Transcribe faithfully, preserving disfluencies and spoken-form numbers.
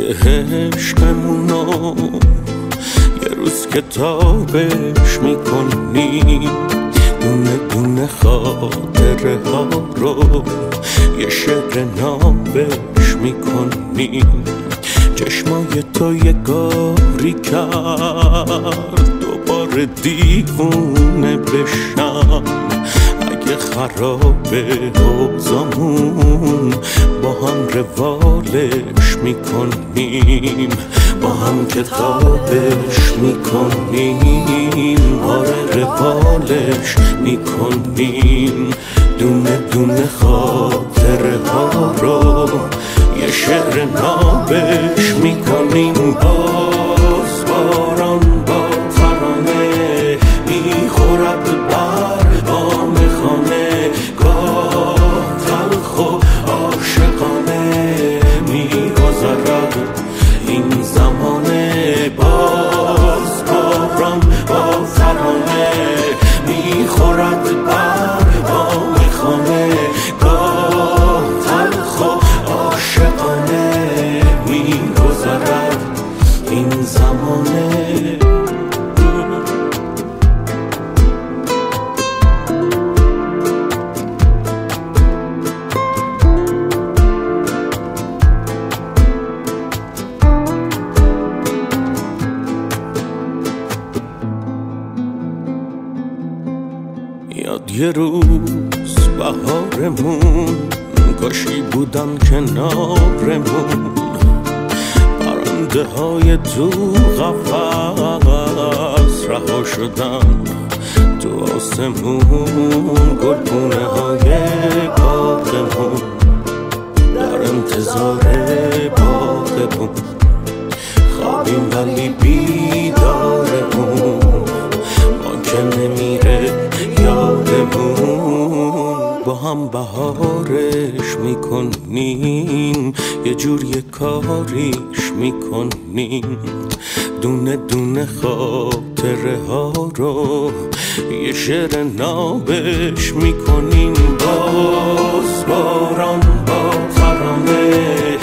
عشقمونو یه روز کتابش میکنیم، دونه دونه خاطره ها رو یه شعر نامش میکنیم. چشمای تو یه کاری کرد دوباره دیوونه بشم، اگه خرابه حوضمون با هم روالش میکنیم، با هم کتابش میکنیم، آره روالش میکنیم. دونه دونه خاطره ها رو یه شعر نابش میکنیم. باز باران با ترانه میخورد بر بام خانه، گاه تلخ و عاشقانه میگذرد این زمانه. باز باران با ترانه میخورد بر بام خانه، گاه تلخ و عاشقانه میگذرد این زمانه. یاد یه روز بهارمون کاشی بودن کنارمون، پرنده های تو قفس رها شدن تو آسمون، گلگونه های باغمون در انتظار باغمون، خوابیم ولی بیدارمون، ما که نمیره یادمون. با هم بهارش میکنیم، یه جور یه کاریش میکنیم، دونه دونه خاطره ها رو یه شعر نابش میکنیم. باز باران با ترانه